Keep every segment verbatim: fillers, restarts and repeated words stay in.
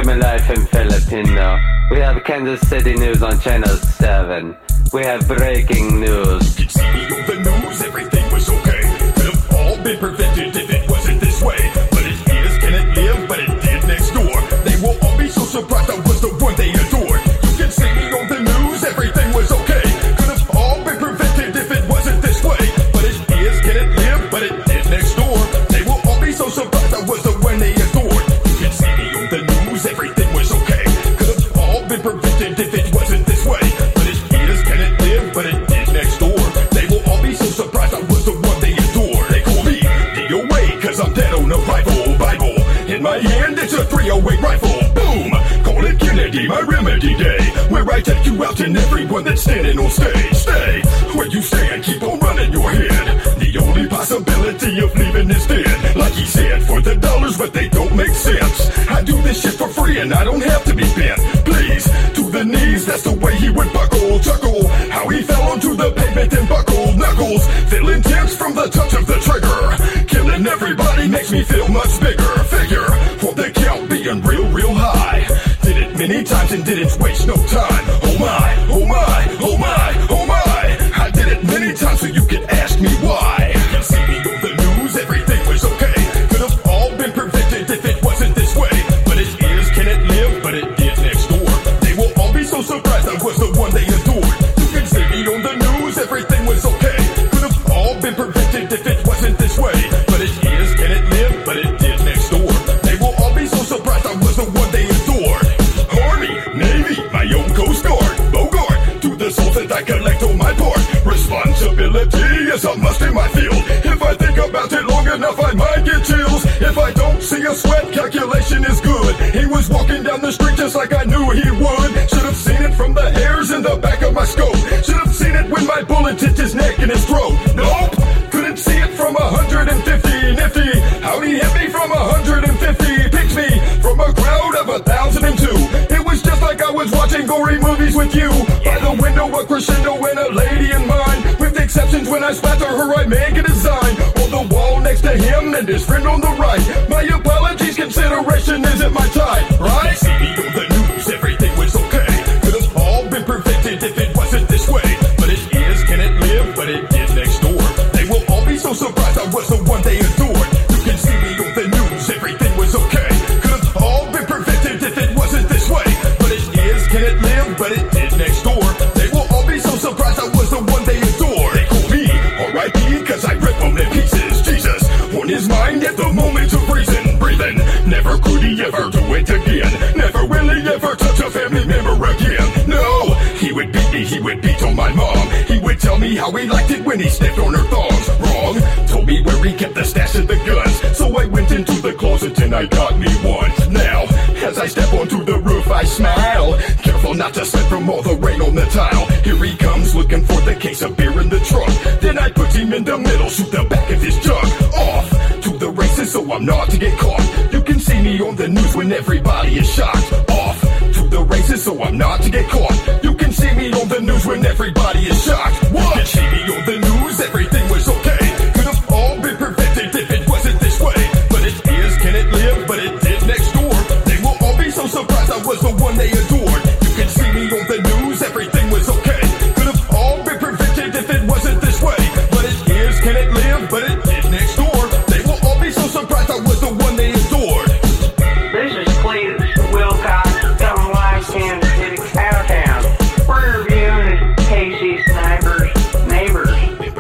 streaming live in Filipino. We have Kansas City news on Channel seven. We have breaking news. You see me on the news, everything was okay. Could have all been prevented if it wasn't this way. But it is, can it live? But it did next door. They will all be so surprised I was the one they adored. You can see me on the news, everything was okay. Could have all been prevented if it wasn't this way. But it is, can it live? But it did next door. They will all be so surprised I was the one they adored. You can see me on the news, everything was okay. Could have all been prevented if it wasn't this way. But it is, can it live? But it did next door. They will all be so surprised I was the one they adored. They call me D O A cause I'm dead on arrival. Bible in my hand, it's a three oh eight rifle. Boom! Call it Kennedy, my remedy day. Where I take you out and everyone that's standing on stage. Stay where you stand, keep on running your head. The only possibility of leaving is dead. Like he said, for the dollars, but they don't make sense. I do this shit for free and I don't have to be bent. Please, to the knees, that's the way he would buckle. Chuckle, how he fell onto the pavement and buckled. Knuckles, feeling tense from the touch of the trigger. Killing everybody makes me feel much bigger. Figure, for the count being real, real high. Did it many times and didn't waste no time. Oh my, oh my, oh my, oh my. I did it many times so you can ask me why. You can see me on the news, everything was okay. Could have all been prevented if it wasn't this way. But it is, can it live? But it did next door. They will all be so surprised I was the one they adored. You can see me on the news, everything was okay. Could have all been prevented if it wasn't this way. But it is, can it live? But it did next door. They will all be so surprised I was the one they adored. Army, Navy, my own Coast Guard, Bogart, to the souls that I collect on my part. Responsibility is a must in my field. If I think about it long enough, I might get chills. If I don't see a sweat, calculation is good. He was walking down the street just like I knew he would. Should have seen it from the hairs in the back of my scope. Should have seen it when my bullet hit his neck and his throat. Nope, couldn't see it from one hundred fifty. Nifty, how he hit me from one hundred fifty. Picked me from a crowd of a thousand and two. It was just like I was watching gory movies with you. By the window, a crescendo and a lady in mind. With exceptions, when I splatter her, I make a design. On the wall next to him and his friend on the right. My apologies, consideration isn't my type, right? See me on the news, everything was okay. Could have all been prevented if it wasn't this way. But it is, can it live? But it did next door. They will all be so surprised I was the one they adored. You can see me on the news, everything was okay. Could have all been prevented if it wasn't this way. But it is, can it live? But it did next door. They will all be so surprised I was the one they adored. They call me R I P cause I rip them in pieces. Jesus, on his mind at the moment of reason. Breathing, never could he ever do it again. Never will he ever touch a family member again. No, he would beat me, he would beat on my mom. He would tell me how he liked it when he sniffed on her thongs. Wrong, told me where he kept the stash of the guns. So I went into the closet and I got me one. Now, as I step onto the roof I smile. Careful not to slip from all the rain on the tile. Here he comes looking for the case of beer in the trunk. Then I put him in the middle, shoot the back of his junk. Off to the races so I'm not to get caught. You can see me on the news when everybody is shocked. Off to the races so I'm not to get caught. You can see me on the news when everybody is shocked. What? You can see me on the news, everything was okay. Could have all been prevented if it wasn't this way. But it is, can it live? But it did next door. They will all be so surprised I was the one they adored. You can see me on the news, everything was okay. Could have all been prevented if it wasn't this way. But it is, can it live? But it did next door. They will all be so surprised I was the one they adored. This is Cletus Wilcox coming live Kansas City, Cowtown. We're reviewing the K C Snipers' neighbors.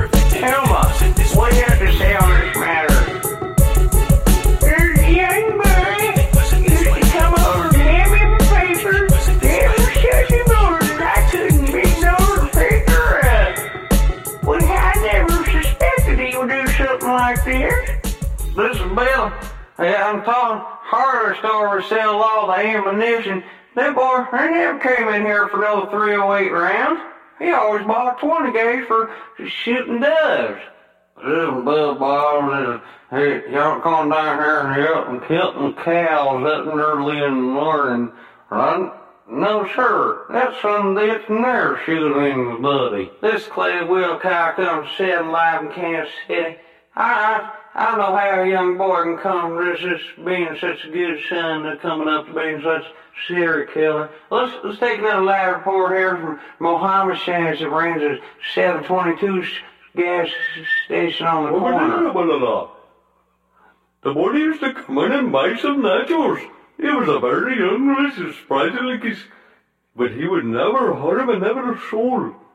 Elma, what do you have to say on this matter? There's a young boy used to come over and hand me the paper. Never shut him over and I couldn't be no figure out. Well, I never suspected he would do something like this. This is Bill. Yeah, I'm talking hardware store where sell all the ammunition. That boy, they never came in here for no three oh eight rounds. He always bought twenty gauge for shooting doves. This is Bill Bob. Hey, y'all come down here and help and killing cows up in early in the morning, right? No, sir. That's some ditch in there shooting, buddy. This Clay Wilcox comes sitting live in Kansas City. I, I, I don't know how a young boy can come this, this being such a good son to coming up to being such a serial killer. Let's, let's take another live report here from Mohammed Shaz that runs a seven twenty-two gas station on the corner. The boy used to come in and buy some nachos. He was a very young, surprisingly, but he would never harm another soul.